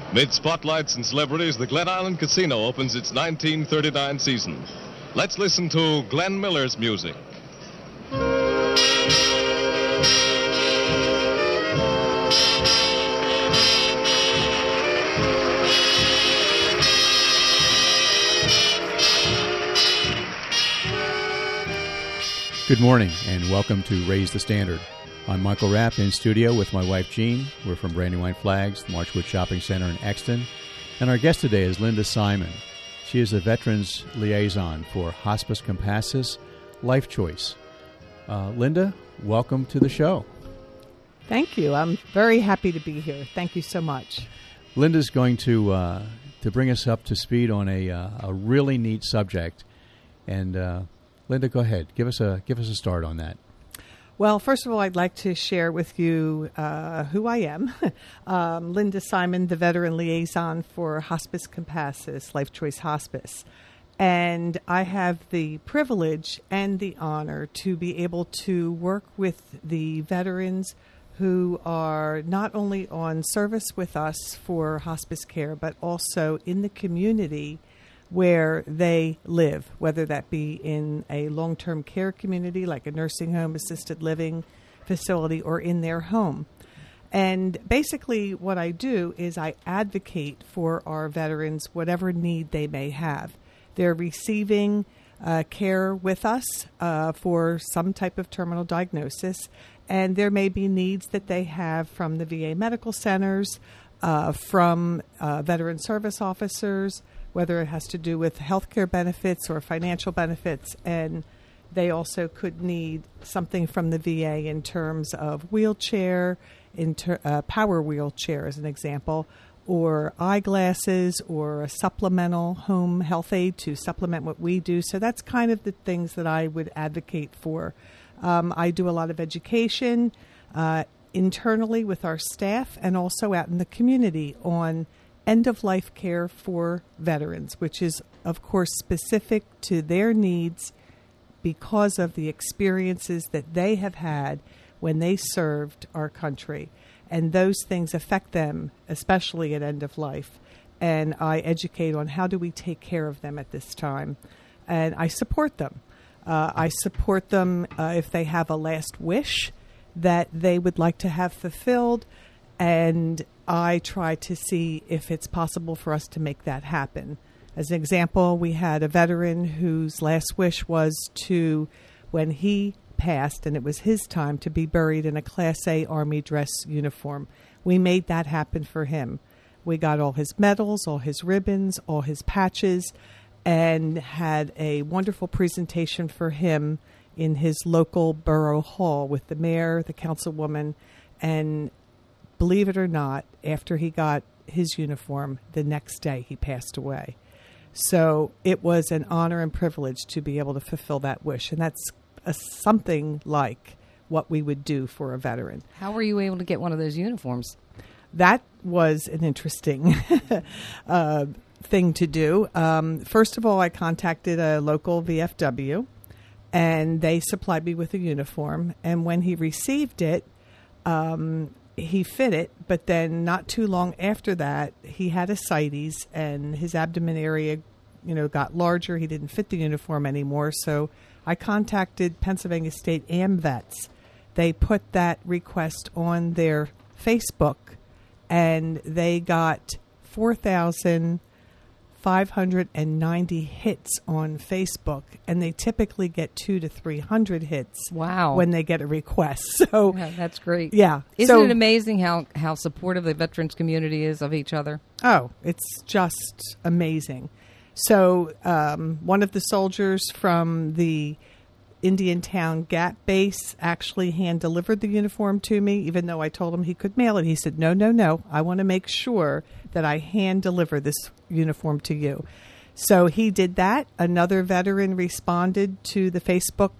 Mid spotlights and celebrities, the Glen Island Casino opens its 1939 season. Let's listen to Glenn Miller's music. Good morning, and welcome to Raise the Standard. I'm Michael Rapp in studio with my wife, Jean. We're from Brandywine Flags, the Marchwood Shopping Center in Exton. And our guest today is Linda Simon. She is the Veterans Liaison for Hospice Compassus Life Choice. Linda, welcome to the show. Thank you. I'm very happy to be here. Thank you so much. Linda's going to bring us up to speed on a really neat subject. And Linda, go ahead. Give us a start on that. Well, first of all, I'd like to share with you who I am. Linda Simon, the Veteran Liaison for Hospice Compassus, Life Choice Hospice. And I have the privilege and the honor to be able to work with the veterans who are not only on service with us for hospice care, but also in the community where they live, whether that be in a long-term care community like a nursing home, assisted living facility, or in their home. And basically what I do is I advocate for our veterans, whatever need they may have. They're receiving care with us for some type of terminal diagnosis, and there may be needs that they have from the VA medical centers, from veteran service officers, whether it has to do with healthcare benefits or financial benefits, and they also could need something from the VA in terms of wheelchair, power wheelchair as an example, or eyeglasses, or a supplemental home health aid to supplement what we do. So that's kind of the things that I would advocate for. I do a lot of education internally with our staff and also out in the community on end-of-life care for veterans, which is, of course, specific to their needs because of the experiences that they have had when they served our country. And those things affect them, especially at end of life. And I educate on how do we take care of them at this time. And I support them. I support them if they have a last wish that they would like to have fulfilled. And I try to see if it's possible for us to make that happen. As an example, we had a veteran whose last wish was to, when he passed, and it was his time, to be buried in a Class A Army dress uniform. We made that happen for him. We got all his medals, all his ribbons, all his patches, and had a wonderful presentation for him in his local borough hall with the mayor, the councilwoman, and believe it or not, after he got his uniform, the next day he passed away. So it was an honor and privilege to be able to fulfill that wish. And that's something like what we would do for a veteran. How were you able to get one of those uniforms? That was an interesting thing to do. First of all, I contacted a local VFW, and they supplied me with a uniform. And when he received it, he fit it, but then not too long after that, he had ascites, and his abdomen area, got larger. He didn't fit the uniform anymore, so I contacted Pennsylvania State AMVETS. They put that request on their Facebook, and they got 4,590 hits on Facebook, and they typically get 200 to 300 hits. Wow. When they get a request. So yeah, that's great. Yeah. Isn't it amazing how supportive the veterans community is of each other? Oh, it's just amazing. So one of the soldiers from the Indiantown Gap base actually hand-delivered the uniform to me, even though I told him he could mail it. He said, no, I want to make sure that I hand-deliver this uniform to you. So he did that. Another veteran responded to the Facebook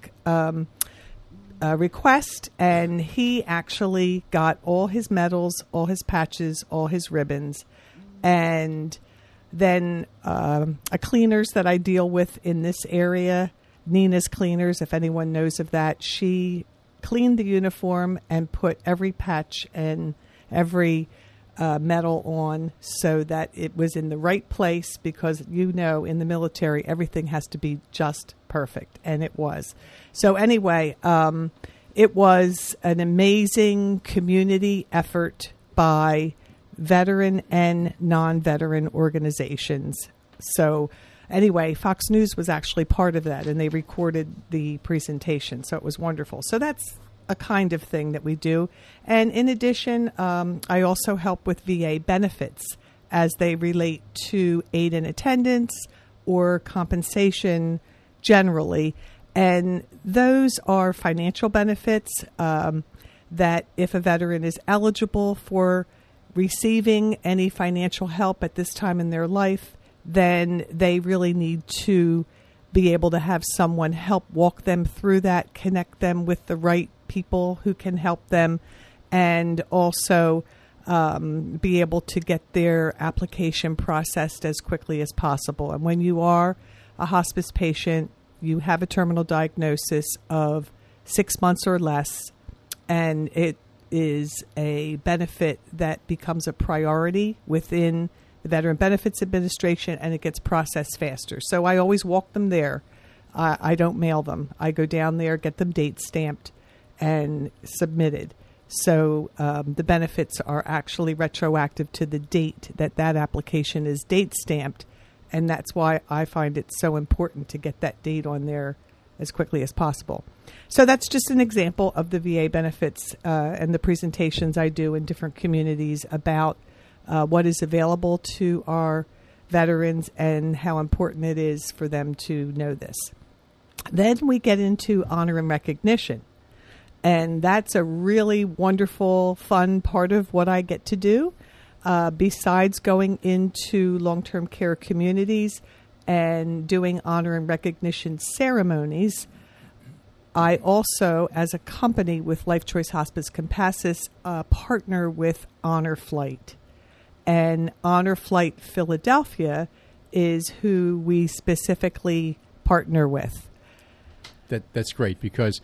request, and he actually got all his medals, all his patches, all his ribbons, and then a cleaners that I deal with in this area, Nina's Cleaners, if anyone knows of that, she cleaned the uniform and put every patch and every medal on so that it was in the right place, because in the military everything has to be just perfect, and it was. So anyway, it was an amazing community effort by veteran and non-veteran organizations. So anyway, Fox News was actually part of that, and they recorded the presentation, so it was wonderful. So that's a kind of thing that we do. And in addition, I also help with VA benefits as they relate to aid in attendance or compensation generally. And those are financial benefits that if a veteran is eligible for receiving any financial help at this time in their life, then they really need to be able to have someone help walk them through that, connect them with the right people who can help them, and also be able to get their application processed as quickly as possible. And when you are a hospice patient, you have a terminal diagnosis of 6 months or less, and it is a benefit that becomes a priority within the Veteran Benefits Administration, and it gets processed faster. So I always walk them there. I don't mail them. I go down there, get them date stamped, and submitted. So the benefits are actually retroactive to the date that application is date stamped, and that's why I find it so important to get that date on there as quickly as possible. So that's just an example of the VA benefits and the presentations I do in different communities about what is available to our veterans and how important it is for them to know this. Then we get into honor and recognition. And that's a really wonderful, fun part of what I get to do. Besides going into long-term care communities and doing honor and recognition ceremonies, I also, as a company with Life Choice Hospice Compassus, partner with Honor Flight. And Honor Flight Philadelphia is who we specifically partner with. That's great, because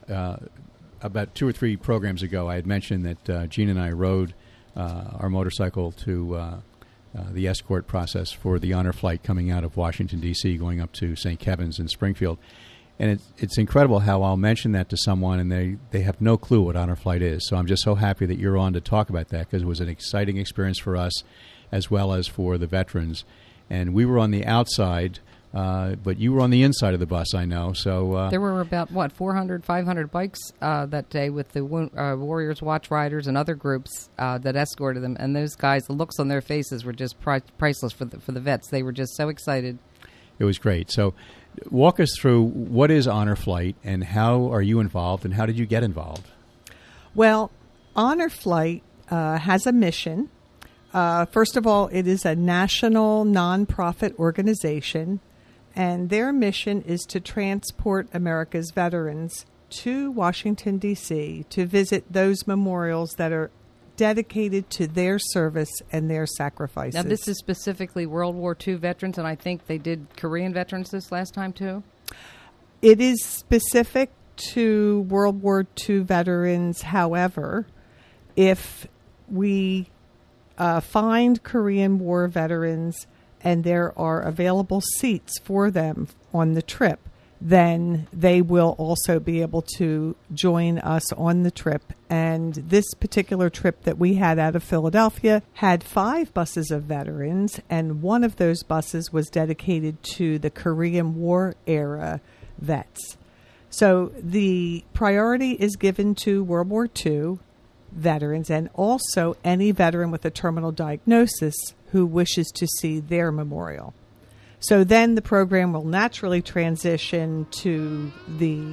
about 2 or 3 programs ago, I had mentioned that Gene and I rode our motorcycle to the escort process for the honor flight coming out of Washington, D.C., going up to St. Kevin's in Springfield. And it's incredible how I'll mention that to someone, and they have no clue what honor flight is. So I'm just so happy that you're on to talk about that, because it was an exciting experience for us as well as for the veterans. And we were on the outside, but you were on the inside of the bus, I know. So there were about, 400, 500 bikes that day with the Warriors Watch Riders and other groups that escorted them. And those guys, the looks on their faces were just priceless for the vets. They were just so excited. It was great. So walk us through, what is Honor Flight, and how are you involved, and how did you get involved? Well, Honor Flight has a mission. First of all, it is a national nonprofit organization, and their mission is to transport America's veterans to Washington, D.C. to visit those memorials that are dedicated to their service and their sacrifices. Now, this is specifically World War II veterans, and I think they did Korean veterans this last time, too? It is specific to World War II veterans. However, if we find Korean War veterans and there are available seats for them on the trip, then they will also be able to join us on the trip. And this particular trip that we had out of Philadelphia had 5 buses of veterans, and one of those buses was dedicated to the Korean War era vets. So the priority is given to World War II veterans, and also any veteran with a terminal diagnosis who wishes to see their memorial. So then the program will naturally transition to the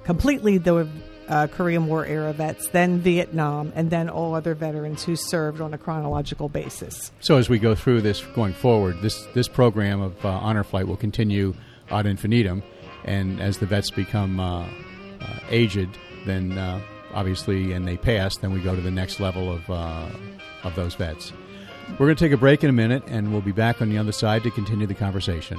Korean War era vets, then Vietnam, and then all other veterans who served on a chronological basis. So as we go through this going forward, this program of Honor Flight will continue ad infinitum, and as the vets become aged, then obviously, and they pass, then we go to the next level of those vets. We're going to take a break in a minute, and we'll be back on the other side to continue the conversation.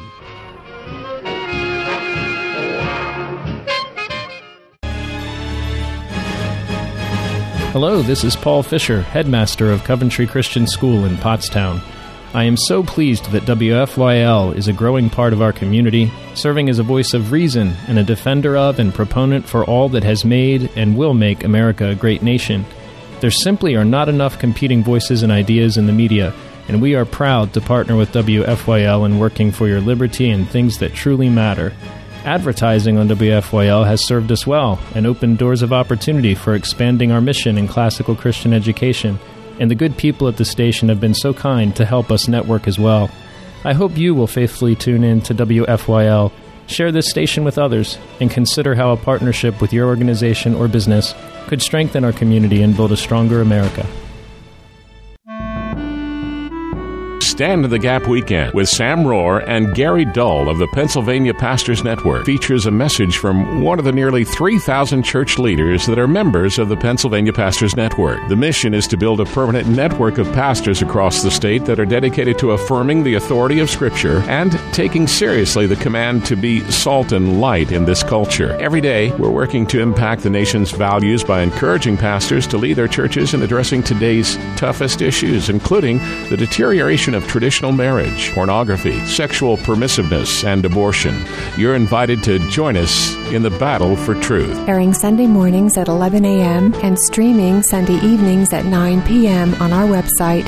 Hello, this is Paul Fisher, headmaster of Coventry Christian School in Pottstown. I am so pleased that WFYL is a growing part of our community, serving as a voice of reason and a defender of and proponent for all that has made and will make America a great nation. There simply are not enough competing voices and ideas in the media, and we are proud to partner with WFYL in working for your liberty and things that truly matter. Advertising on WFYL has served us well and opened doors of opportunity for expanding our mission in classical Christian education, and the good people at the station have been so kind to help us network as well. I hope you will faithfully tune in to WFYL, share this station with others, and consider how a partnership with your organization or business could strengthen our community and build a stronger America. Stand in the Gap Weekend with Sam Rohr and Gary Dull of the Pennsylvania Pastors Network features a message from one of the nearly 3,000 church leaders that are members of the Pennsylvania Pastors Network. The mission is to build a permanent network of pastors across the state that are dedicated to affirming the authority of Scripture and taking seriously the command to be salt and light in this culture. Every day, we're working to impact the nation's values by encouraging pastors to lead their churches in addressing today's toughest issues, including the deterioration of traditional marriage, pornography, sexual permissiveness, and abortion. You're invited to join us in the battle for truth. Airing Sunday mornings at 11 a.m. and streaming Sunday evenings at 9 p.m. on our website,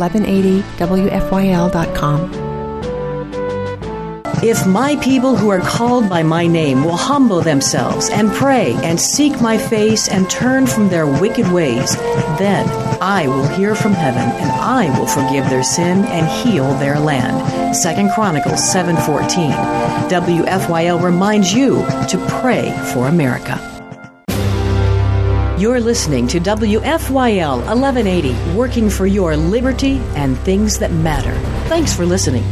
1180wfyl.com. If my people who are called by my name will humble themselves and pray and seek my face and turn from their wicked ways, then I will hear from heaven and I will forgive their sin and heal their land. 2 Chronicles 7:14. WFYL reminds you to pray for America. You're listening to WFYL 1180, working for your liberty and things that matter. Thanks for listening.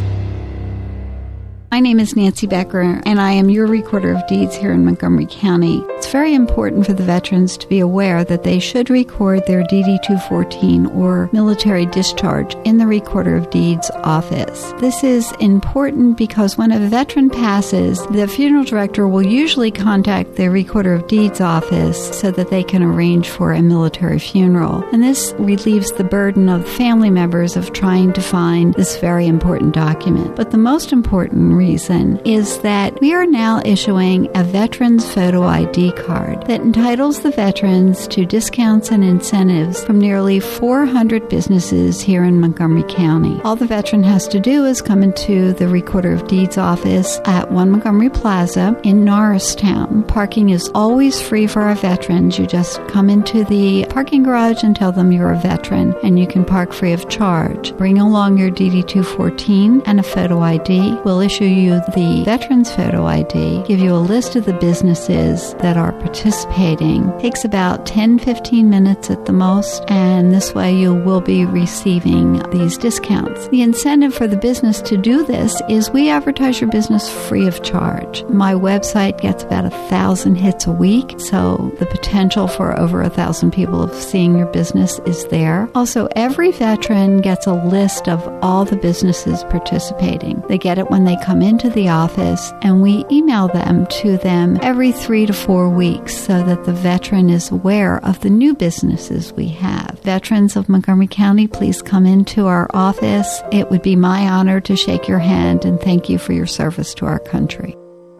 My name is Nancy Becker, and I am your recorder of deeds here in Montgomery County. It's very important for the veterans to be aware that they should record their DD-214 or military discharge in the Recorder of Deeds office. This is important because when a veteran passes, the funeral director will usually contact the Recorder of Deeds office so that they can arrange for a military funeral. And this relieves the burden of family members of trying to find this very important document. But the most important reason is that we are now issuing a Veterans Photo ID card that entitles the veterans to discounts and incentives from nearly 400 businesses here in Montgomery County. All the veteran has to do is come into the Recorder of Deeds office at 1 Montgomery Plaza in Norristown. Parking is always free for our veterans. You just come into the parking garage and tell them you're a veteran, and you can park free of charge. Bring along your DD-214 and a photo ID. We'll issue you the Veterans Photo ID, give you a list of the businesses that are participating. It takes about 10-15 minutes at the most, and this way you will be receiving these discounts. The incentive for the business to do this is we advertise your business free of charge. My website gets about 1,000 hits a week, so the potential for over 1,000 people of seeing your business is there. Also, every veteran gets a list of all the businesses participating. They get it when they come into the office, and we email them to them every 3 to 4 weeks so that the veteran is aware of the new businesses we have. Veterans of Montgomery County, please come into our office. It would be my honor to shake your hand and thank you for your service to our country.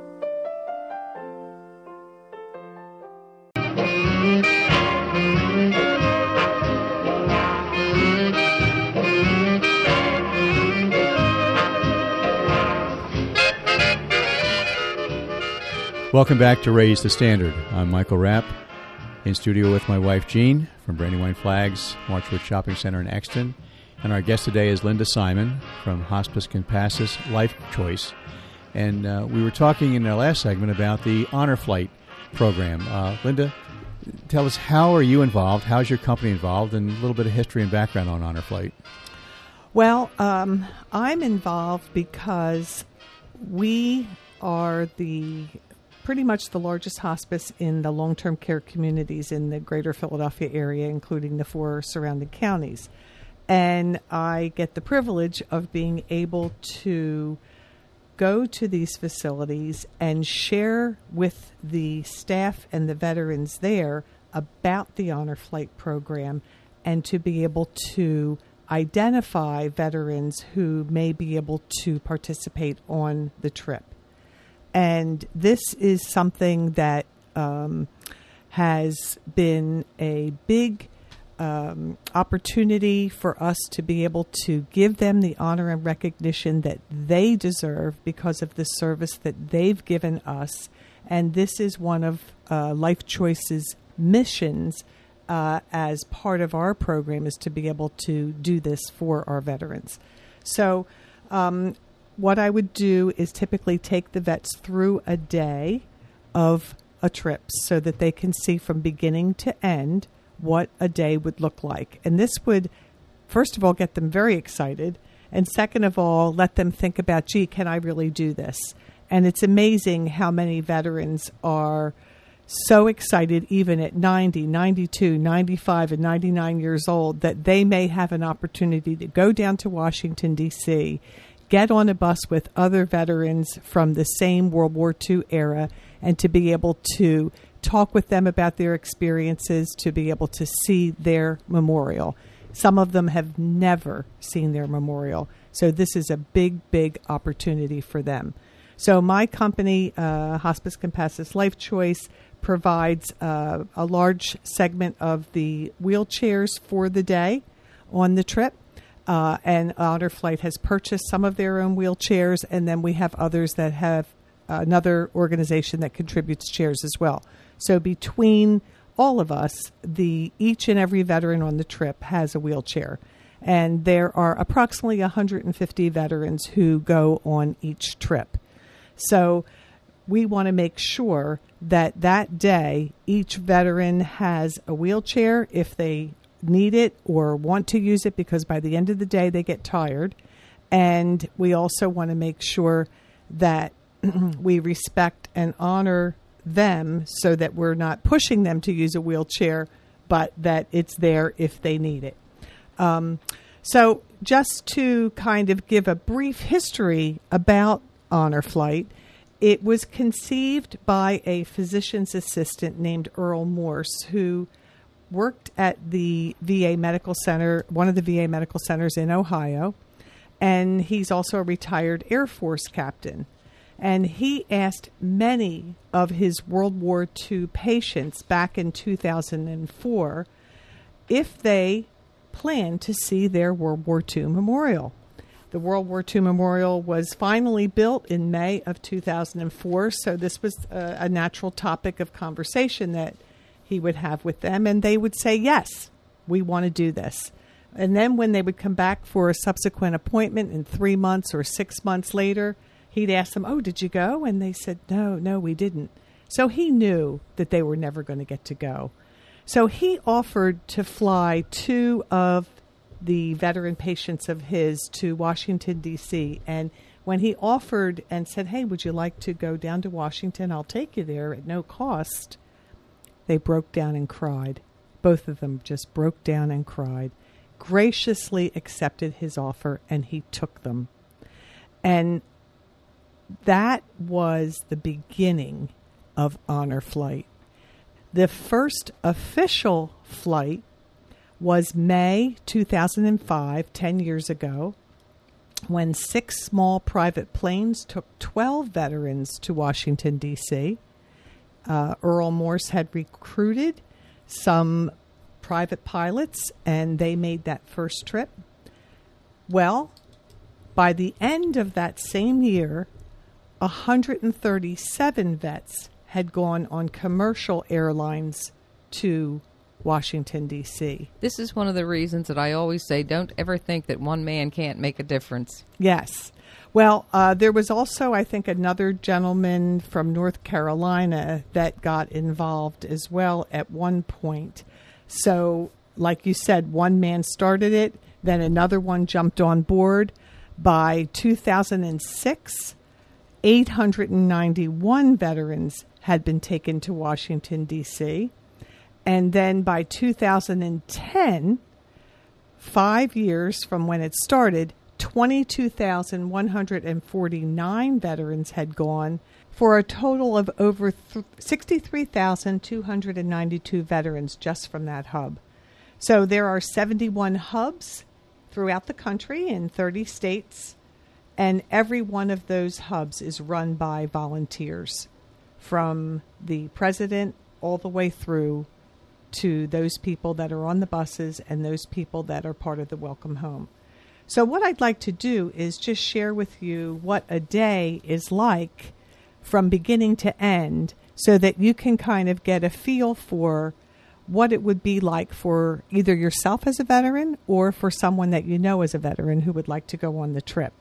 Welcome back to Raise the Standard. I'm Michael Rapp, in studio with my wife Jean from Brandywine Flags, Marchwood Shopping Center in Exton. And our guest today is Linda Simon from Hospice Compassus Life Choice. And we were talking in our last segment about the Honor Flight program. Linda, tell us, how are you involved? How's your company involved? And a little bit of history and background on Honor Flight. Well, I'm involved because we are pretty much the largest hospice in the long-term care communities in the greater Philadelphia area, including the 4 surrounding counties. And I get the privilege of being able to go to these facilities and share with the staff and the veterans there about the Honor Flight program and to be able to identify veterans who may be able to participate on the trip. And this is something that has been a big opportunity for us to be able to give them the honor and recognition that they deserve because of the service that they've given us. And this is one of Life Choice's missions as part of our program, is to be able to do this for our veterans. So what I would do is typically take the vets through a day of a trip so that they can see from beginning to end what a day would look like. And this would, first of all, get them very excited. And second of all, let them think about, gee, can I really do this? And it's amazing how many veterans are so excited, even at 90, 92, 95, and 99 years old, that they may have an opportunity to go down to Washington, D.C., get on a bus with other veterans from the same World War II era, and to be able to talk with them about their experiences, to be able to see their memorial. Some of them have never seen their memorial. So this is a big, big opportunity for them. So my company, Hospice Compassus Life Choice, provides a large segment of the wheelchairs for the day on the trip. And Honor Flight has purchased some of their own wheelchairs, and then we have others that have another organization that contributes chairs as well. So between all of us, each and every veteran on the trip has a wheelchair. And there are approximately 150 veterans who go on each trip. So we want to make sure that that day each veteran has a wheelchair if they need it or want to use it, because by the end of the day they get tired. And we also want to make sure that we respect and honor them so that we're not pushing them to use a wheelchair, but that it's there if they need it. So just to kind of give a brief history about Honor Flight, it was conceived by a physician's assistant named Earl Morse, who worked at the VA Medical Center, one of the VA medical centers in Ohio, and he's also a retired Air Force captain. And he asked many of his World War II patients back in 2004 if they planned to see their World War II memorial. The World War II memorial was finally built in May of 2004, so this was a natural topic of conversation that he would have with them, and they would say, yes, we want to do this. And then when they would come back for a subsequent appointment in 3 months or 6 months later, he'd ask them, oh, did you go? And they said, no, we didn't. So he knew that they were never going to get to go. So he offered to fly 2 of the veteran patients of his to Washington, D.C. And when he offered and said, hey, would you like to go down to Washington? I'll take you there at no cost. They broke down and cried. Both of them just broke down and cried, graciously accepted his offer, and he took them. And that was the beginning of Honor Flight. The first official flight was May 2005, 10 years ago, when 6 small private planes took 12 veterans to Washington, D.C. Earl Morse had recruited some private pilots, and they made that first trip. Well, by the end of that same year, 137 vets had gone on commercial airlines to Washington, D.C. This is one of the reasons that I always say, don't ever think that one man can't make a difference. Yes. Well, there was also, I think, another gentleman from North Carolina that got involved as well at one point. So, like you said, one man started it, then another one jumped on board. By 2006, 891 veterans had been taken to Washington, D.C., and then by 2010, 5 years from when it started, 22,149 veterans had gone, for a total of over 63,292 veterans just from that hub. So there are 71 hubs throughout the country in 30 states, and every one of those hubs is run by volunteers, from the president all the way through to those people that are on the buses and those people that are part of the Welcome Home. So what I'd like to do is just share with you what a day is like from beginning to end, so that you can kind of get a feel for what it would be like for either yourself as a veteran or for someone that you know as a veteran who would like to go on the trip.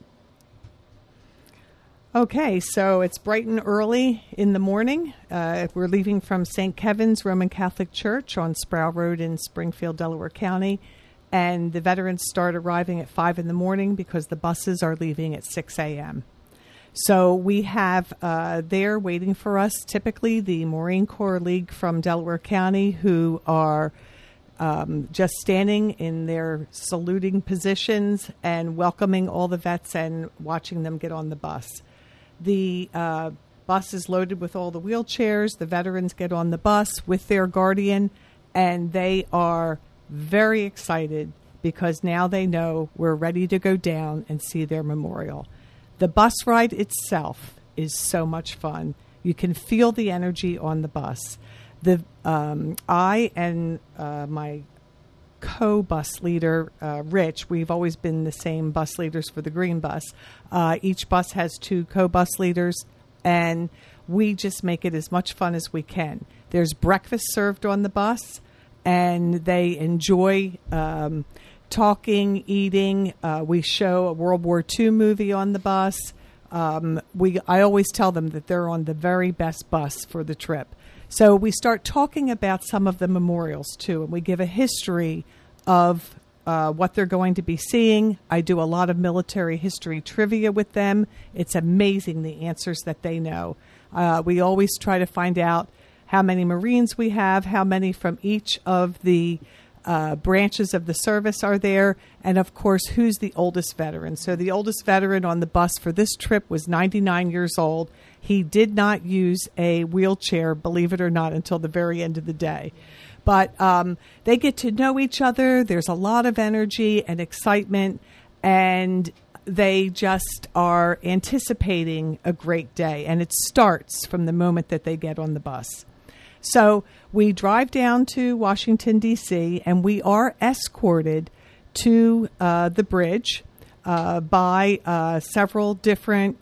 Okay, so it's bright and early in the morning. We're leaving from St. Kevin's Roman Catholic Church on Sproul Road in Springfield, Delaware County, and the veterans start arriving at 5 in the morning because the buses are leaving at 6 a.m. So we have there waiting for us typically the Marine Corps League from Delaware County, who are just standing in their saluting positions and welcoming all the vets and watching them get on the bus. The bus is loaded with all the wheelchairs. The veterans get on the bus with their guardian, and they are very excited because now they know we're ready to go down and see their memorial. The bus ride itself is so much fun. You can feel the energy on the bus. I and my co-bus leader, Rich, we've always been the same bus leaders for the green bus. Each bus has 2 co-bus leaders, and we just make it as much fun as we can. There's breakfast served on the bus, and they enjoy talking, eating. We show a World War II movie on the bus. I always tell them that they're on the very best bus for the trip. So we start talking about some of the memorials, too, and we give a history of what they're going to be seeing. I do a lot of military history trivia with them. It's amazing the answers that they know. We always try to find out how many Marines we have, how many from each of the branches of the service are there, and of course, who's the oldest veteran. So the oldest veteran on the bus for this trip was 99 years old. He did not use a wheelchair, believe it or not, until the very end of the day. But they get to know each other. There's a lot of energy and excitement, and they just are anticipating a great day. And it starts from the moment that they get on the bus. So we drive down to Washington, D.C., and we are escorted to the bridge by several different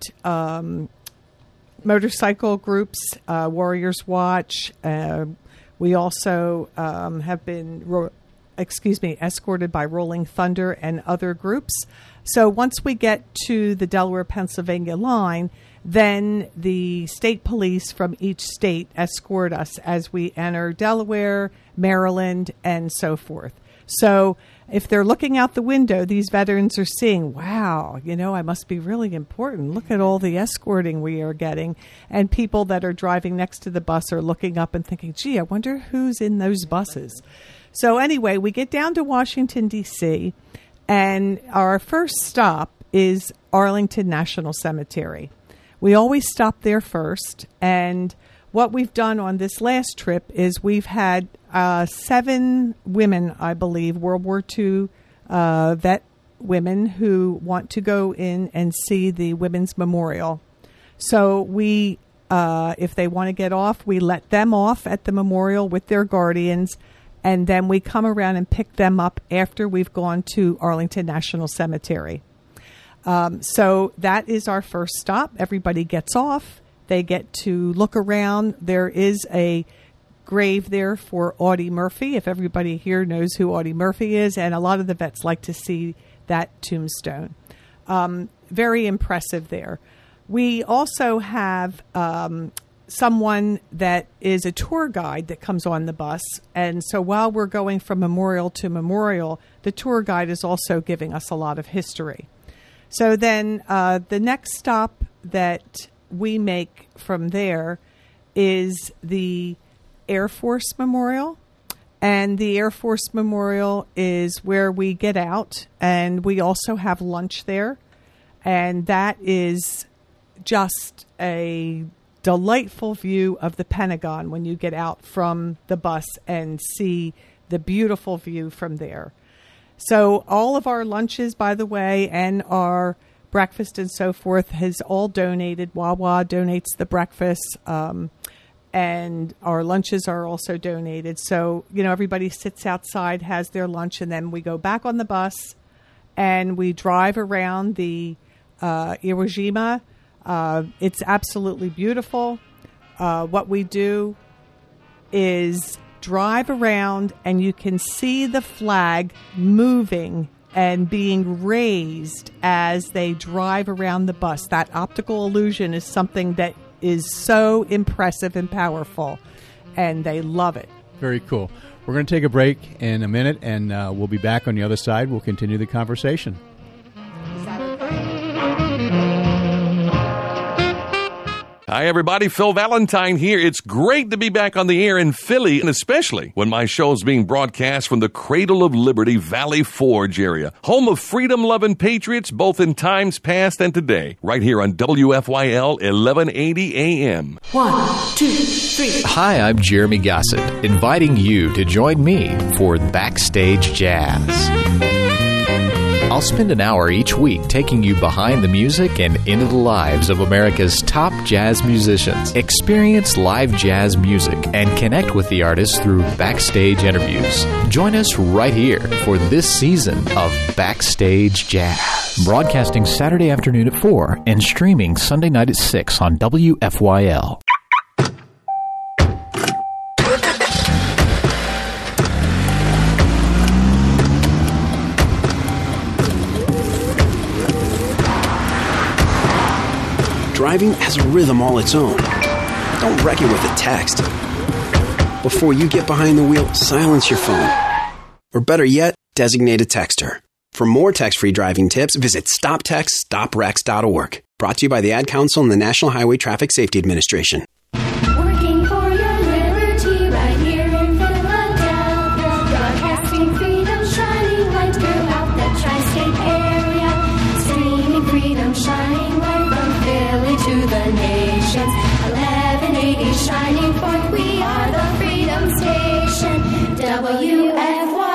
motorcycle groups, Warriors Watch. We also have been escorted by Rolling Thunder and other groups. So once we get to the Delaware-Pennsylvania line, then the state police from each state escort us as we enter Delaware, Maryland, and so forth. So if they're looking out the window, these veterans are seeing, wow, I must be really important. Look at all the escorting we are getting. And people that are driving next to the bus are looking up and thinking, gee, I wonder who's in those buses. So anyway, we get down to Washington, D.C., and our first stop is Arlington National Cemetery. We always stop there first, and what we've done on this last trip is we've had 7 women, I believe, World War II vet women who want to go in and see the Women's Memorial. So we, if they want to get off, we let them off at the memorial with their guardians, and then we come around and pick them up after we've gone to Arlington National Cemetery. So that is our first stop. Everybody gets off. They get to look around. There is a grave there for Audie Murphy, if everybody here knows who Audie Murphy is, and a lot of the vets like to see that tombstone. Very impressive there. We also have someone that is a tour guide that comes on the bus, and so while we're going from memorial to memorial, the tour guide is also giving us a lot of history. So then the next stop that we make from there is the Air Force Memorial, And the Air Force Memorial is where we get out, and we also have lunch there. And that is just a delightful view of the Pentagon when you get out from the bus and see the beautiful view from there. So all of our lunches, by the way, and our breakfast and so forth has all donated. Wawa donates the breakfast, and our lunches are also donated. So, everybody sits outside, has their lunch, and then we go back on the bus and we drive around the Iwo Jima. It's absolutely beautiful. What we do is drive around, and you can see the flag moving and being raised as they drive around the bus. That optical illusion is something that is so impressive and powerful, and they love it. Very cool. We're going to take a break in a minute, and we'll be back on the other side. We'll continue the conversation. Hi, everybody. Phil Valentine here. It's great to be back on the air in Philly, and especially when my show is being broadcast from the Cradle of Liberty, Valley Forge area, home of freedom-loving patriots both in times past and today, right here on WFYL 1180 AM. 1, 2, 3. Hi, I'm Jeremy Gossett, inviting you to join me for Backstage Jazz. I'll spend an hour each week taking you behind the music and into the lives of America's top jazz musicians. Experience live jazz music and connect with the artists through backstage interviews. Join us right here for this season of Backstage Jazz. Broadcasting Saturday afternoon at 4 and streaming Sunday night at 6 on WFYL. Driving has a rhythm all its own. Don't wreck it with a text. Before you get behind the wheel, silence your phone. Or better yet, designate a texter. For more text-free driving tips, visit stoptextstoprex.org. Brought to you by the Ad Council and the National Highway Traffic Safety Administration. Working for your liberty right here in Philadelphia. Broadcasting freedom, shining light throughout the tri-state area. Streaming freedom, shining light from Philly to the nations. 1180 shining forth, we are the Freedom Station. WFYL.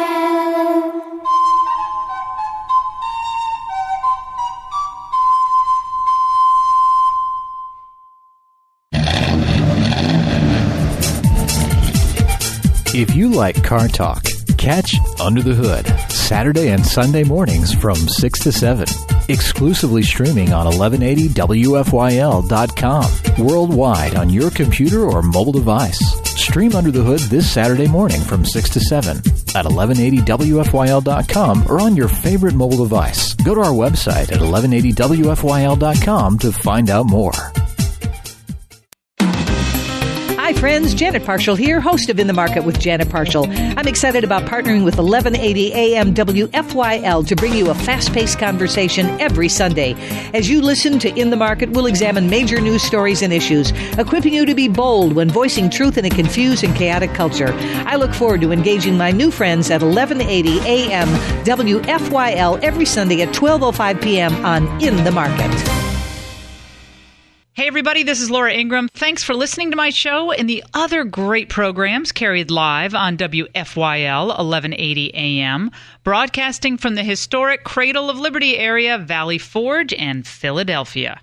If you like car talk, catch Under the Hood, Saturday and Sunday mornings from 6 to 7. Exclusively streaming on 1180WFYL.com. Worldwide on your computer or mobile device. Stream Under the Hood this Saturday morning from 6 to 7 at 1180WFYL.com or on your favorite mobile device. Go to our website at 1180WFYL.com to find out more. Hi friends, Janet Parshall here, host of In the Market with Janet Parshall. I'm excited about partnering with 1180 AM WFYL to bring you a fast-paced conversation every Sunday. As you listen to In the Market, we'll examine major news stories and issues, equipping you to be bold when voicing truth in a confused and chaotic culture. I look forward to engaging my new friends at 1180 AM WFYL every Sunday at 12:05 p.m. on In the Market. Hey everybody, this is Laura Ingram. Thanks for listening to my show and the other great programs carried live on WFYL 1180 AM, broadcasting from the historic Cradle of Liberty area, Valley Forge and Philadelphia.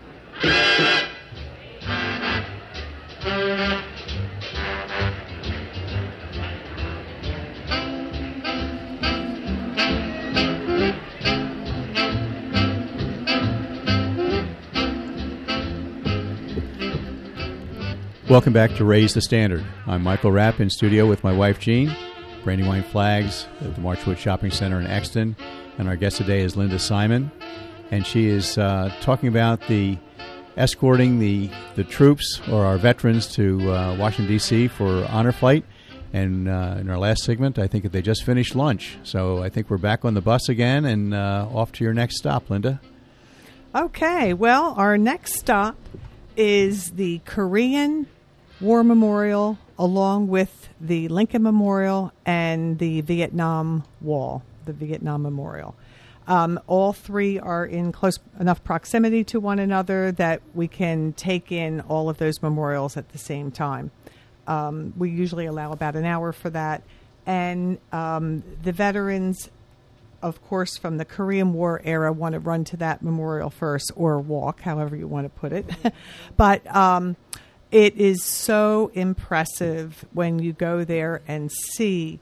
Welcome back to Raise the Standard. I'm Michael Rapp in studio with my wife Jean, Brandywine Flags at the Marchwood Shopping Center in Exton, and our guest today is Linda Simon, and she is talking about the escorting the troops or our veterans to Washington, D.C. for honor flight. And in our last segment, I think that they just finished lunch. So I think we're back on the bus again and off to your next stop, Linda. Okay, well, our next stop is the Korean War Memorial, along with the Lincoln Memorial and the Vietnam Wall, the Vietnam Memorial. All three are in close enough proximity to one another that we can take in all of those memorials at the same time. We usually allow about an hour for that. And the veterans, of course, from the Korean War era want to run to that memorial first, or walk, however you want to put it. But it is so impressive when you go there and see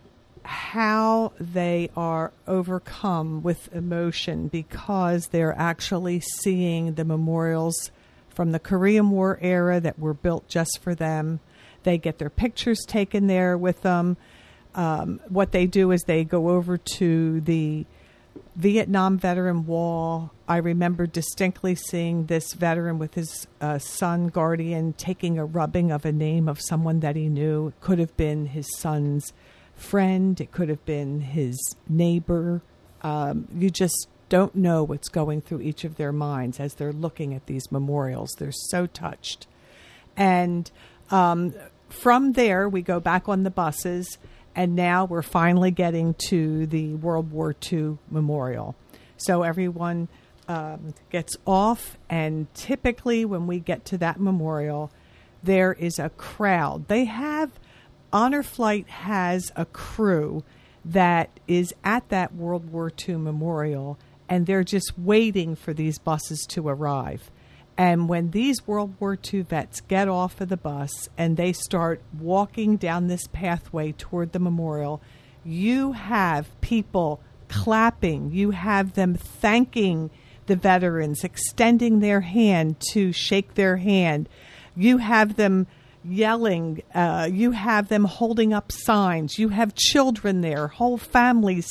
how they are overcome with emotion because they're actually seeing the memorials from the Korean War era that were built just for them. They get their pictures taken there with them. What they do is they go over to the Vietnam Veteran Wall. I remember distinctly seeing this veteran with his son guardian taking a rubbing of a name of someone that he knew. It could have been his son's friend. It could have been his neighbor. You just don't know what's going through each of their minds as they're looking at these memorials. They're so touched. And from there, we go back on the buses, and now we're finally getting to the World War II Memorial. So everyone gets off, and typically when we get to that memorial, there is a crowd. Honor Flight has a crew that is at that World War II Memorial, and they're just waiting for these buses to arrive. And when these World War II vets get off of the bus and they start walking down this pathway toward the memorial, you have people clapping. You have them thanking the veterans, extending their hand to shake their hand. You have them yelling. You have them holding up signs. You have children there, whole families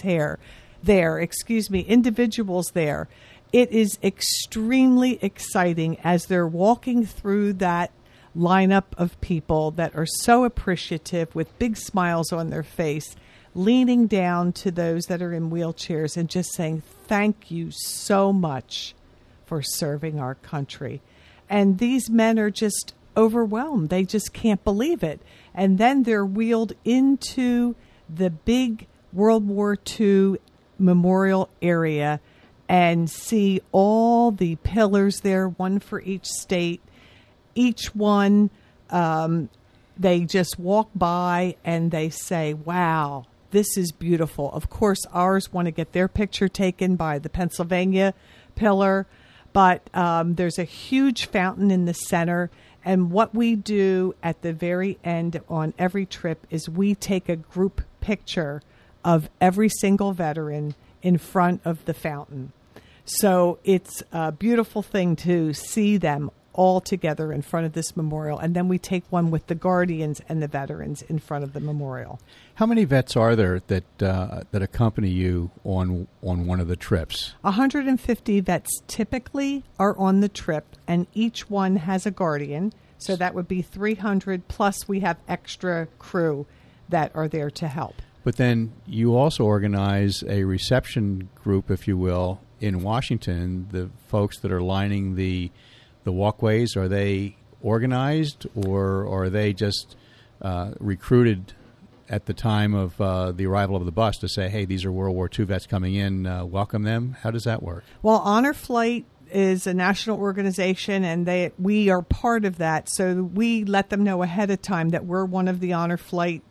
individuals there. It is extremely exciting as they're walking through that lineup of people that are so appreciative with big smiles on their face, leaning down to those that are in wheelchairs and just saying, thank you so much for serving our country. And these men are just overwhelmed. They just can't believe it. And then they're wheeled into the big World War II memorial area and see all the pillars there, one for each state. Each one, they just walk by and they say, wow, this is beautiful. Of course, ours want to get their picture taken by the Pennsylvania pillar, but there's a huge fountain in the center. And what we do at the very end on every trip is we take a group picture of every single veteran in front of the fountain. So it's a beautiful thing to see them all together in front of this memorial. And then we take one with the guardians and the veterans in front of the memorial. How many vets are there that accompany you on one of the trips? 150 vets typically are on the trip, and each one has a guardian. So that would be 300, plus we have extra crew that are there to help. But then you also organize a reception group, if you will, in Washington. The folks that are lining the walkways, are they organized, or are they just recruited at the time of the arrival of the bus to say, hey, these are World War II vets coming in, welcome them? How does that work? Well, Honor Flight is a national organization, and we are part of that. So we let them know ahead of time that we're one of the Honor Flight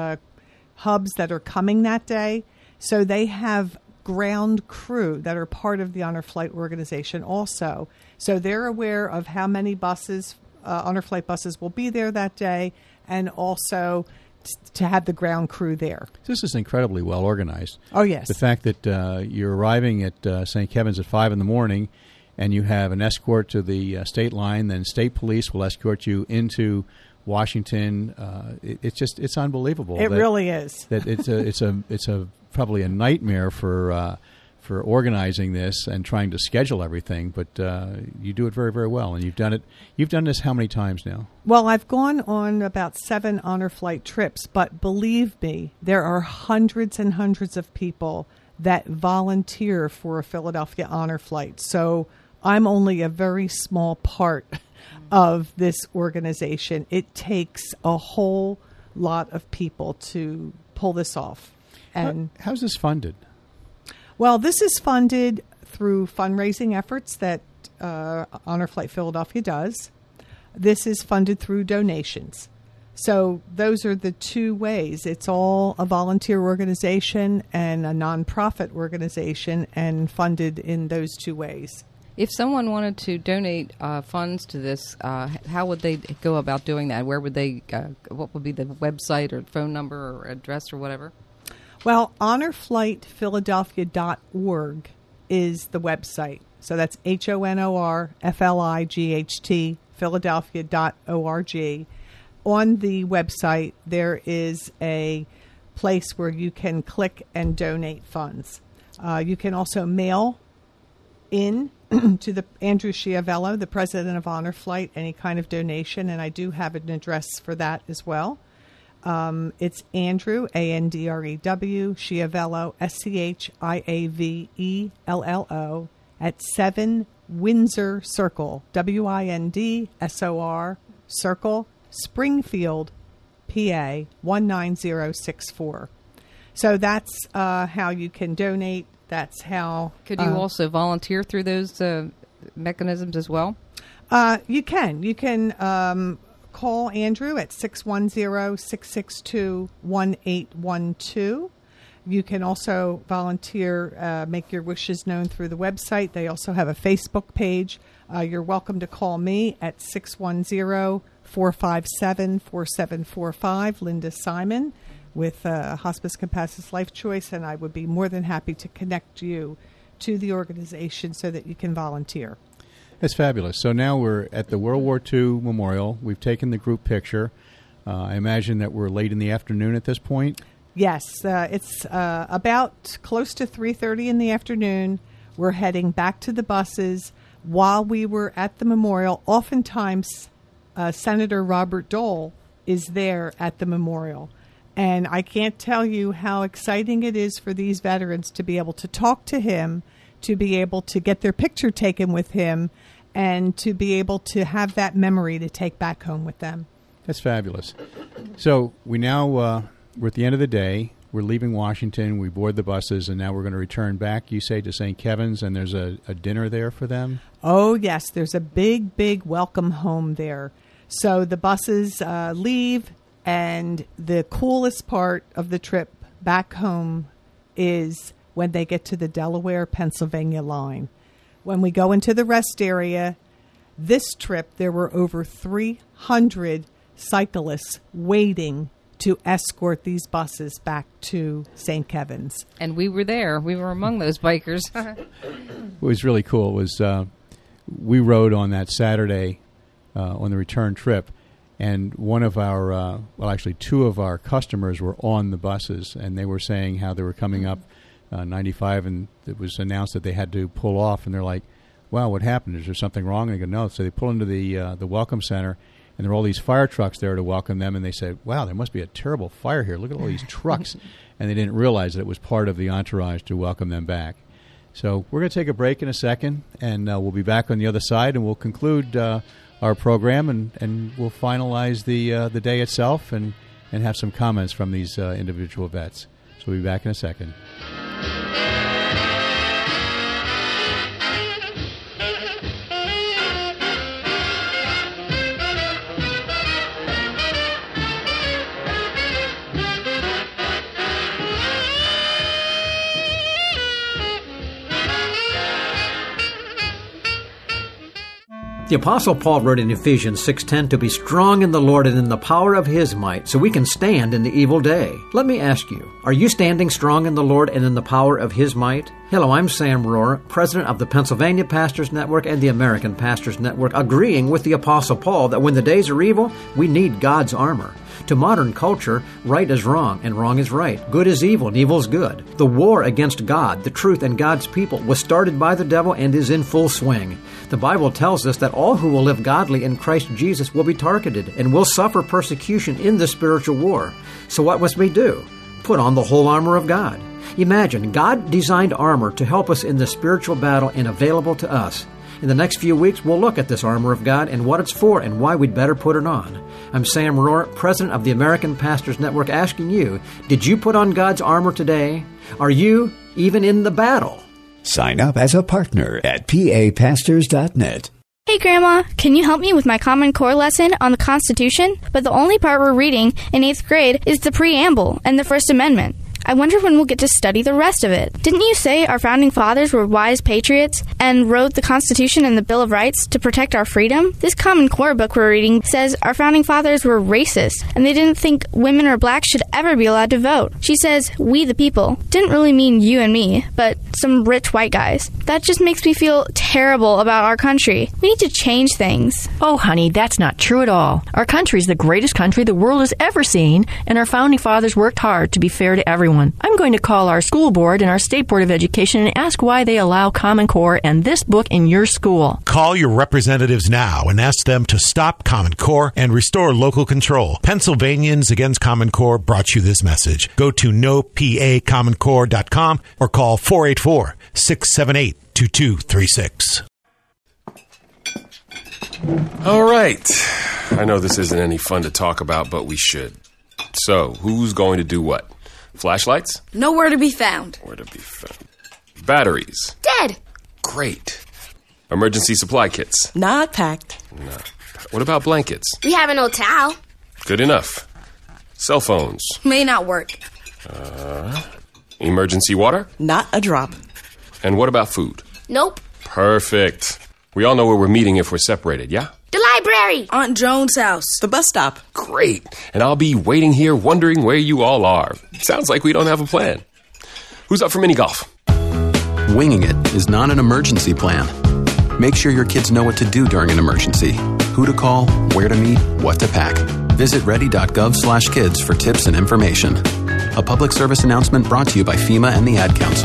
hubs that are coming that day. So they have ground crew that are part of the Honor Flight organization also. So they're aware of how many buses, Honor Flight buses, will be there that day, and also to have the ground crew there. This is incredibly well organized. Oh, yes. The fact that you're arriving at St. Kevin's at 5 in the morning, and you have an escort to the state line, then state police will escort you into Washington. It's unbelievable. It really is. That it's probably a nightmare for organizing this and trying to schedule everything, but you do it very, very well, and you've done this how many times now? Well, I've gone on about 7 Honor Flight trips, but believe me, there are hundreds and hundreds of people that volunteer for a Philadelphia Honor Flight. So I'm only a very small part of this organization. It takes a whole lot of people to pull this off. And how's this funded? Well, this is funded through fundraising efforts that Honor Flight Philadelphia does. This is funded through donations. So those are the two ways. It's all a volunteer organization and a nonprofit organization, and funded in those two ways. If someone wanted to donate funds to this, how would they go about doing that? Where would they? What would be the website or phone number or address or whatever? Well, honorflightphiladelphia.org is the website. So that's HONORFLIGHT Philadelphia.org. On the website, there is a place where you can click and donate funds. You can also mail in to the Andrew Schiavello, the president of Honor Flight, any kind of donation, and I do have an address for that as well. It's Andrew, ANDREW, Schiavello, SCHIAVELLO, at 7 Windsor Circle, WINDSOR Circle, Springfield, PA 19064. So that's how you can donate. That's how. Could you also volunteer through those mechanisms as well? You can. You can call Andrew at 610-662-1812. You can also volunteer, make your wishes known through the website. They also have a Facebook page. You're welcome to call me at 610-457-4745, Linda Simon, with Hospice Compasses Life Choice, and I would be more than happy to connect you to the organization so that you can volunteer. That's fabulous. So now we're at the World War II Memorial. We've taken the group picture. I imagine that we're late in the afternoon at this point. Yes, it's about close to 3:30 in the afternoon. We're heading back to the buses. While we were at the memorial, oftentimes Senator Robert Dole is there at the memorial. And I can't tell you how exciting it is for these veterans to be able to talk to him, to be able to get their picture taken with him, and to be able to have that memory to take back home with them. That's fabulous. So we now, we're at the end of the day. We're leaving Washington. We board the buses, and now we're going to return back, you say, to St. Kevin's, and there's a dinner there for them? Oh, yes. There's a big, big welcome home there. So the buses leave, and the coolest part of the trip back home is when they get to the Delaware-Pennsylvania line. When we go into the rest area, this trip there were over 300 cyclists waiting to escort these buses back to St. Kevin's. And we were there. We were among those bikers. It was really cool. It was we rode on that Saturday on the return trip, and one of our, actually two of our customers were on the buses, and they were saying how they were coming up 95, and it was announced that they had to pull off, and they're like, wow, what happened? Is there something wrong? And they go, no. So they pull into the Welcome Center, and there are all these fire trucks there to welcome them, and they said, wow, there must be a terrible fire here. Look at all these trucks. And they didn't realize that it was part of the entourage to welcome them back. So we're going to take a break in a second, and we'll be back on the other side, and we'll conclude our program, and we'll finalize the day itself and have some comments from these individual vets. So we'll be back in a second. The Apostle Paul wrote in Ephesians 6:10 to be strong in the Lord and in the power of His might, so we can stand in the evil day. Let me ask you, are you standing strong in the Lord and in the power of His might? Hello, I'm Sam Rohr, president of the Pennsylvania Pastors Network and the American Pastors Network, agreeing with the Apostle Paul that when the days are evil, we need God's armor. To modern culture, right is wrong and wrong is right. Good is evil and evil is good. The war against God, the truth, and God's people was started by the devil and is in full swing. The Bible tells us that all who will live godly in Christ Jesus will be targeted and will suffer persecution in this spiritual war. So what must we do? Put on the whole armor of God. Imagine, God designed armor to help us in the spiritual battle and available to us. In the next few weeks, we'll look at this armor of God and what it's for and why we'd better put it on. I'm Sam Rohr, president of the American Pastors Network, asking you, did you put on God's armor today? Are you even in the battle? Sign up as a partner at papastors.net. Hey Grandma, can you help me with my Common Core lesson on the Constitution? But the only part we're reading in 8th grade is the preamble and the First Amendment. I wonder when we'll get to study the rest of it. Didn't you say our founding fathers were wise patriots and wrote the Constitution and the Bill of Rights to protect our freedom? This Common Core book we're reading says our founding fathers were racist and they didn't think women or blacks should ever be allowed to vote. She says, we the people. Didn't really mean you and me, but some rich white guys. That just makes me feel terrible about our country. We need to change things. Oh, honey, that's not true at all. Our country is the greatest country the world has ever seen, and our founding fathers worked hard to be fair to everyone. I'm going to call our school board and our State Board of Education and ask why they allow Common Core and this book in your school. Call your representatives now and ask them to stop Common Core and restore local control. Pennsylvanians Against Common Core brought you this message. Go to nopacommoncore.com or call 484-678-2236. All right. I know this isn't any fun to talk about, but we should. So, who's going to do what? Flashlights? Nowhere to be found. Where to be found? Batteries? Dead. Great. Emergency supply kits? Not packed. No. What about blankets? We have an old towel. Good enough. Cell phones? May not work. Emergency water? Not a drop. And what about food? Nope. Perfect. We all know where we're meeting if we're separated, yeah? The library. Aunt Joan's house. The bus stop. Great. And I'll be waiting here wondering where you all are. Sounds like we don't have a plan. Who's up for mini golf? Winging it is not an emergency plan. Make sure your kids know what to do during an emergency. Who to call, where to meet, what to pack. Visit ready.gov/kids for tips and information. A public service announcement brought to you by FEMA and the Ad Council.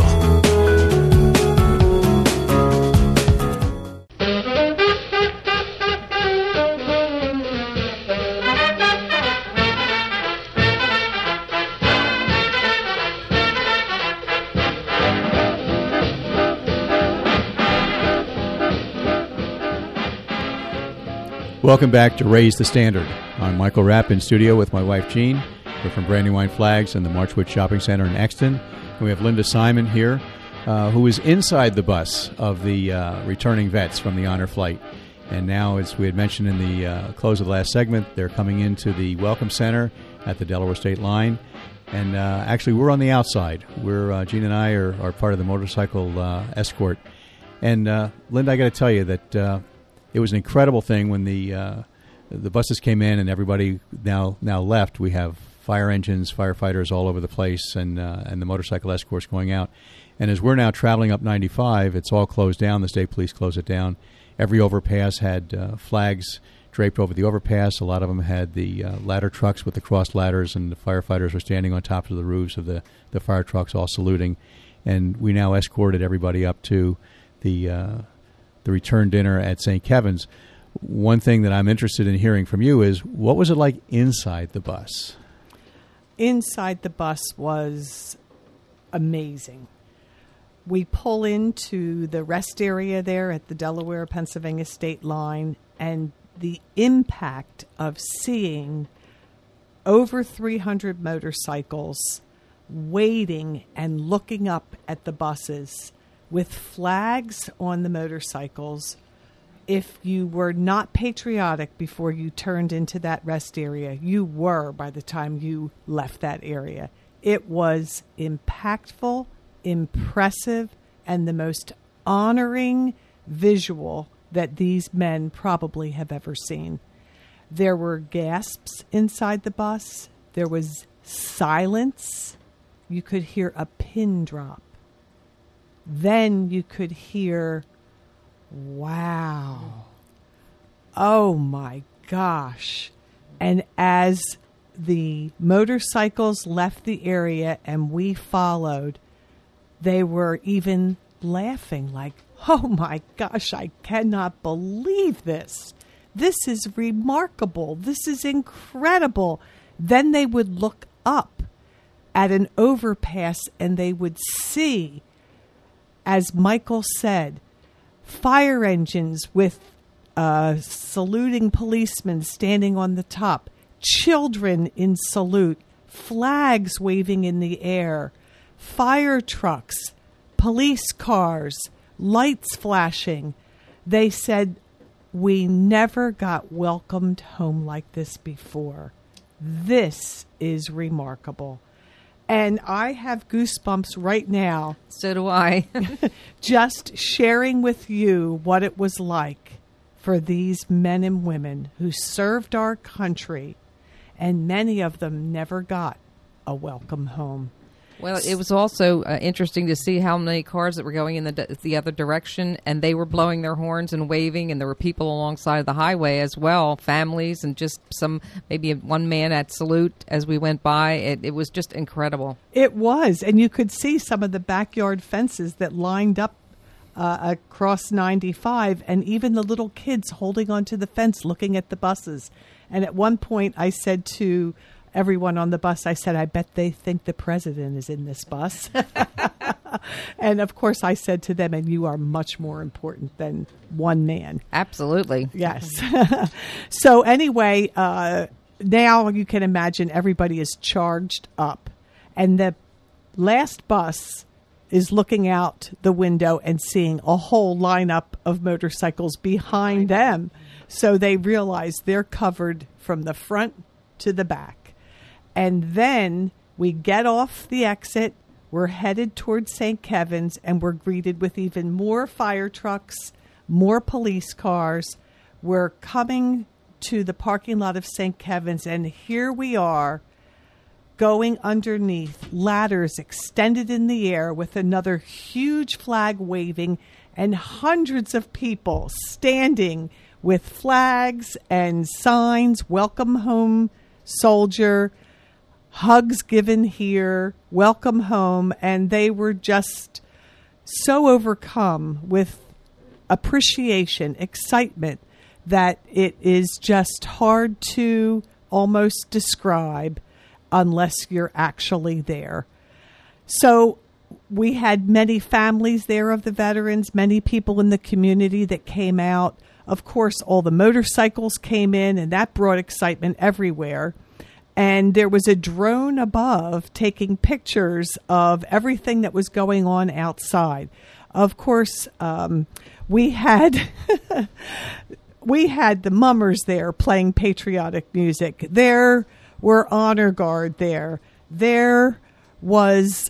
Welcome back to Raise the Standard. I'm Michael Rapp in studio with my wife Jean. We're from Brandywine Flags and the Marchwood Shopping Center in Exton. And we have Linda Simon here, who is inside the bus of the returning vets from the honor flight. And now, as we had mentioned in the close of the last segment, they're coming into the Welcome Center at the Delaware State line. And actually, we're on the outside. We're Jean and I are part of the motorcycle escort. And Linda, I got to tell you that it was an incredible thing when the buses came in and everybody now left. We have fire engines, firefighters all over the place, and the motorcycle escorts going out. And as we're now traveling up 95, it's all closed down. The state police closed it down. Every overpass had flags draped over the overpass. A lot of them had the ladder trucks with the crossed ladders, and the firefighters were standing on top of the roofs of the fire trucks, all saluting. And we now escorted everybody up to the return dinner at St. Kevin's. One thing that I'm interested in hearing from you is, what was it like inside the bus? Inside the bus was amazing. We pull into the rest area there at the Delaware-Pennsylvania state line, and the impact of seeing over 300 motorcycles waiting and looking up at the buses with flags on the motorcycles. If you were not patriotic before you turned into that rest area, you were by the time you left that area. It was impactful, impressive, and the most honoring visual that these men probably have ever seen. There were gasps inside the bus. There was silence. You could hear a pin drop. Then you could hear, wow, oh my gosh. And as the motorcycles left the area and we followed, they were even laughing like, oh my gosh, I cannot believe this. This is remarkable. This is incredible. Then they would look up at an overpass and they would see, as Michael said, fire engines with saluting policemen standing on the top, children in salute, flags waving in the air, fire trucks, police cars, lights flashing. They said, "We never got welcomed home like this before. This is remarkable." And I have goosebumps right now. So do I. Just sharing with you what it was like for these men and women who served our country, and many of them never got a welcome home. Well, it was also interesting to see how many cars that were going in the other direction, and they were blowing their horns and waving, and there were people alongside the highway as well, families, and just maybe one man at salute as we went by. It was just incredible. It was, and you could see some of the backyard fences that lined up across 95, and even the little kids holding onto the fence looking at the buses. And at one point I said to everyone on the bus, I said, "I bet they think the president is in this bus." And of course I said to them, "And you are much more important than one man." Absolutely. Yes. So anyway, now you can imagine everybody is charged up, and the last bus is looking out the window and seeing a whole lineup of motorcycles behind them. So they realize they're covered from the front to the back. And then we get off the exit, we're headed towards St. Kevin's, and we're greeted with even more fire trucks, more police cars. We're coming to the parking lot of St. Kevin's, and here we are going underneath, ladders extended in the air with another huge flag waving, and hundreds of people standing with flags and signs, "Welcome home, soldier," hugs given here, "Welcome home." And they were just so overcome with appreciation, excitement, that it is just hard to almost describe unless you're actually there. So we had many families there of the veterans, many people in the community that came out. Of course, all the motorcycles came in, and that brought excitement everywhere. And there was a drone above taking pictures of everything that was going on outside. Of course, we had the mummers there playing patriotic music. There were honor guard there. There was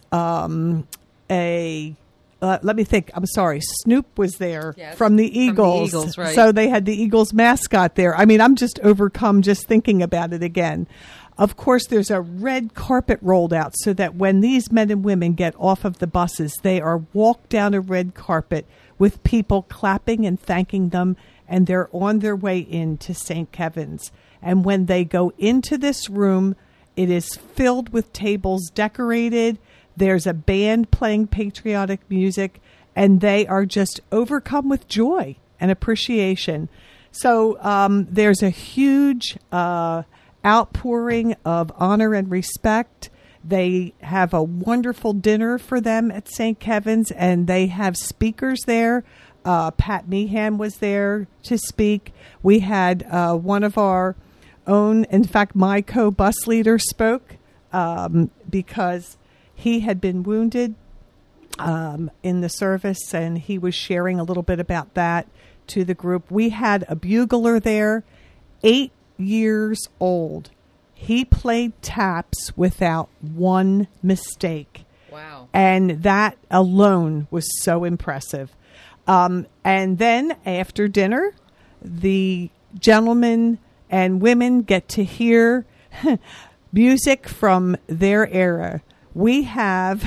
let me think. I'm sorry. Snoop was there from the Eagles. From the Eagles, right. So they had the Eagles mascot there. I mean, I'm just overcome just thinking about it again. Of course, there's a red carpet rolled out so that when these men and women get off of the buses, they are walked down a red carpet with people clapping and thanking them, and they're on their way into St. Kevin's. And when they go into this room, it is filled with tables decorated. There's a band playing patriotic music, and they are just overcome with joy and appreciation. So there's a huge outpouring of honor and respect. They have a wonderful dinner for them at St. Kevin's, and they have speakers there. Pat Meehan was there to speak. We had one of our own, in fact, my co-bus leader spoke because he had been wounded in the service, and he was sharing a little bit about that to the group. We had a bugler there, 8 years old. He played taps without one mistake. Wow. And that alone was so impressive. And then after dinner, the gentlemen and women get to hear music from their era. We have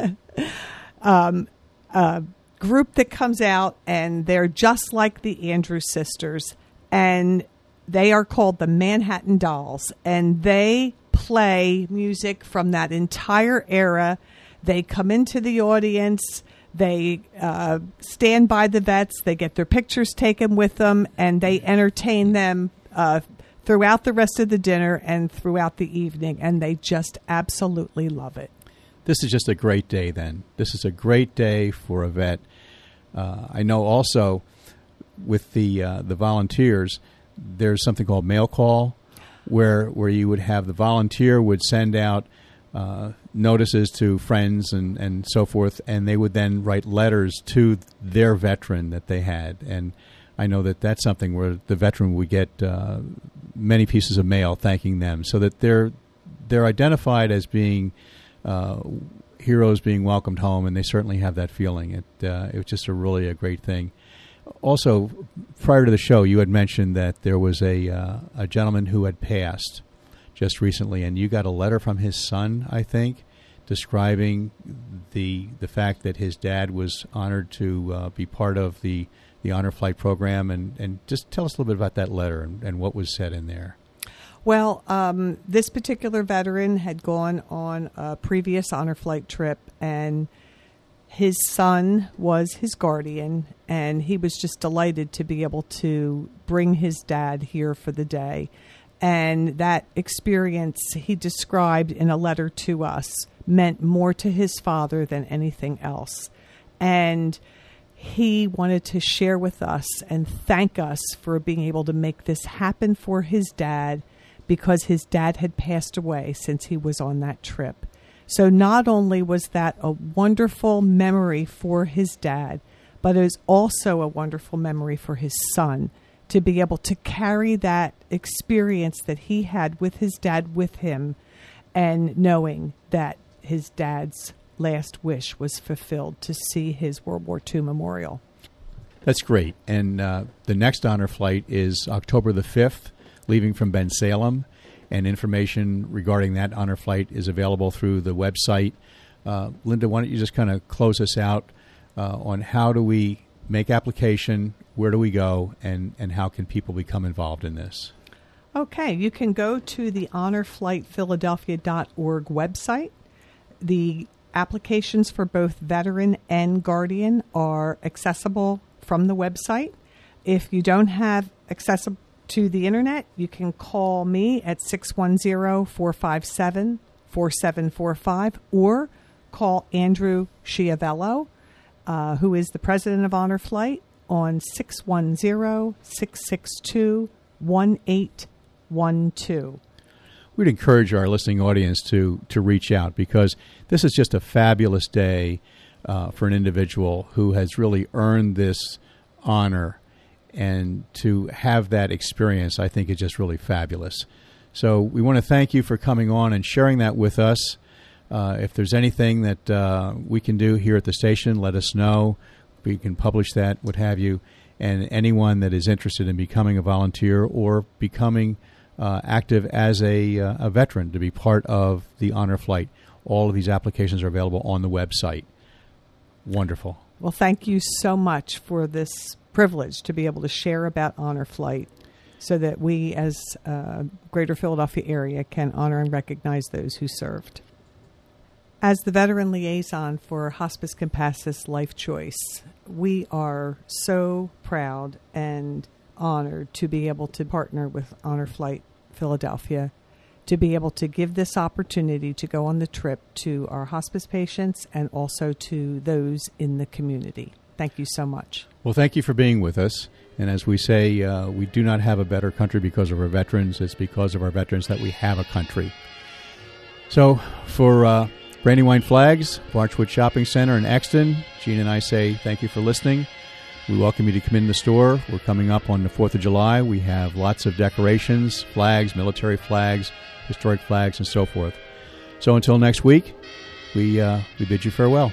a group that comes out, and they're just like the Andrews Sisters, and they are called the Manhattan Dolls, and they play music from that entire era. They come into the audience, they stand by the vets, they get their pictures taken with them, and they entertain them throughout the rest of the dinner and throughout the evening, and they just absolutely love it. This is just a great day then. This is a great day for a vet I know also with the volunteers, there's something called mail call, where you would have the volunteer would send out notices to friends and so forth, and they would then write letters to their veteran that they had. And I know that that's something where the veteran would get many pieces of mail thanking them, so that they're identified as being heroes being welcomed home, and they certainly have that feeling. It was just a great thing. Also, prior to the show, you had mentioned that there was a gentleman who had passed just recently, and you got a letter from his son, I think, describing the fact that his dad was honored to be part of the Honor Flight program, and just tell us a little bit about that letter and what was said in there. Well, this particular veteran had gone on a previous Honor Flight trip, and his son was his guardian, and he was just delighted to be able to bring his dad here for the day. And that experience he described in a letter to us meant more to his father than anything else. And he wanted to share with us and thank us for being able to make this happen for his dad, because his dad had passed away since he was on that trip. So not only was that a wonderful memory for his dad, but it was also a wonderful memory for his son to be able to carry that experience that he had with his dad with him, and knowing that his dad's last wish was fulfilled to see his World War II memorial. That's great. And the next honor flight is October the 5th, leaving from Bensalem. And information regarding that honor flight is available through the website. Linda, why don't you just kind of close us out on how do we make application, where do we go, and how can people become involved in this? Okay, you can go to the honorflightphiladelphia.org website. The applications for both veteran and guardian are accessible from the website. If you don't have access to the internet, you can call me at 610-457-4745 or call Andrew Schiavello, who is the president of Honor Flight, on 610-662-1812. We'd encourage our listening audience to reach out, because this is just a fabulous day for an individual who has really earned this honor, and to have that experience, I think, is just really fabulous. So we want to thank you for coming on and sharing that with us. If there's anything that we can do here at the station, let us know. We can publish that, what have you. And anyone that is interested in becoming a volunteer or becoming active as a veteran to be part of the Honor Flight, all of these applications are available on the website. Wonderful. Well, thank you so much for this privilege to be able to share about Honor Flight, so that we as Greater Philadelphia area can honor and recognize those who served. As the veteran liaison for Hospice Compassus Life Choice, we are so proud and honored to be able to partner with Honor Flight Philadelphia, to be able to give this opportunity to go on the trip to our hospice patients and also to those in the community. Thank you so much. Well, thank you for being with us. And as we say, we do not have a better country because of our veterans. It's because of our veterans that we have a country. So for Brandywine Flags, Larchwood Shopping Center in Exton, Gene and I say thank you for listening. We welcome you to come in the store. We're coming up on the 4th of July. We have lots of decorations, flags, military flags, historic flags, and so forth. So until next week, we bid you farewell.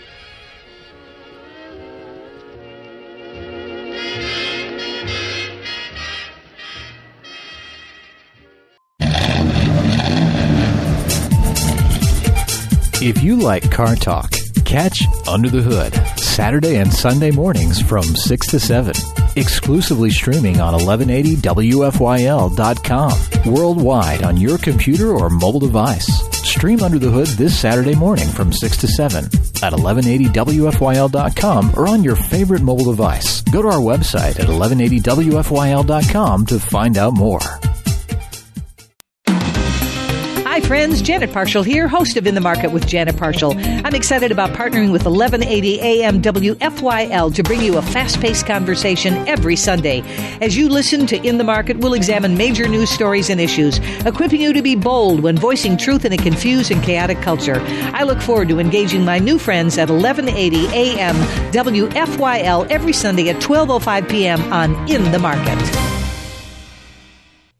If you like car talk, catch Under the Hood Saturday and Sunday mornings from 6 to 7. Exclusively streaming on 1180WFYL.com. Worldwide on your computer or mobile device. Stream Under the Hood this Saturday morning from 6 to 7 at 1180WFYL.com or on your favorite mobile device. Go to our website at 1180WFYL.com to find out more. Hi, friends, Janet Parshall here, host of In the Market with Janet Parshall. I'm excited about partnering with 1180 AM WFYL to bring you a fast-paced conversation every Sunday. As you listen to In the Market, we'll examine major news stories and issues, equipping you to be bold when voicing truth in a confused and chaotic culture. I look forward to engaging my new friends at 1180 AM WFYL every Sunday at 12:05 p.m. on In the Market.